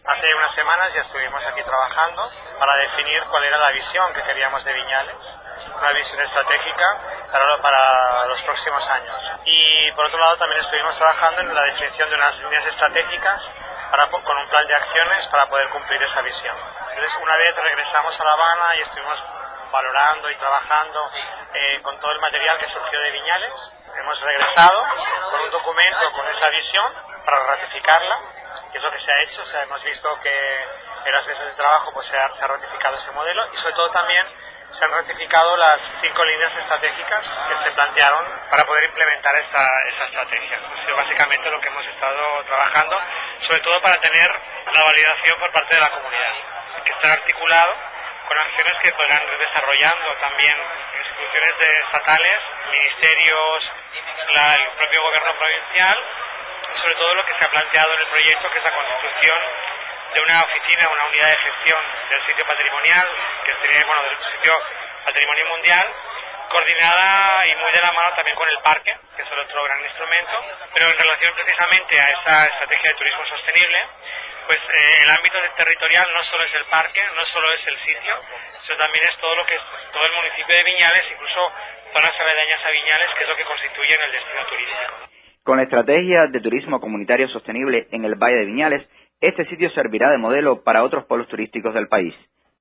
Hace unas semanas ya estuvimos aquí trabajando para definir cuál era la visión que queríamos de Viñales, una visión estratégica para los próximos años. Y por otro lado también estuvimos trabajando en la definición de unas líneas estratégicas con un plan de acciones para poder cumplir esa visión. Entonces, una vez regresamos a La Habana y estuvimos valorando y trabajando con todo el material que surgió de Viñales, hemos regresado con un documento con esa visión para ratificarla, que es lo que se ha hecho. O sea, hemos visto que en las mesas de trabajo pues se ha ratificado ese modelo y sobre todo también se han ratificado las 5 líneas estratégicas que se plantearon para poder implementar esa estrategia. Eso es básicamente lo que hemos estado trabajando, sobre todo para tener la validación por parte de la comunidad, que está articulado con acciones que podrán ir desarrollando también instituciones estatales, ministerios, el propio gobierno provincial, y sobre todo lo que se ha planteado en el proyecto, que es la constitución de una oficina, una unidad de gestión del sitio patrimonial, que sería, del sitio patrimonio mundial, coordinada y muy de la mano también con el parque, que es el otro gran instrumento, pero en relación precisamente a esa estrategia de turismo sostenible, pues el ámbito territorial no solo es el parque, no solo es el sitio, sino también es todo lo que es todo el municipio de Viñales, incluso zonas aledañas a Viñales, que es lo que constituye el destino turístico. Con la estrategia de turismo comunitario sostenible en el Valle de Viñales, este sitio servirá de modelo para otros polos turísticos del país.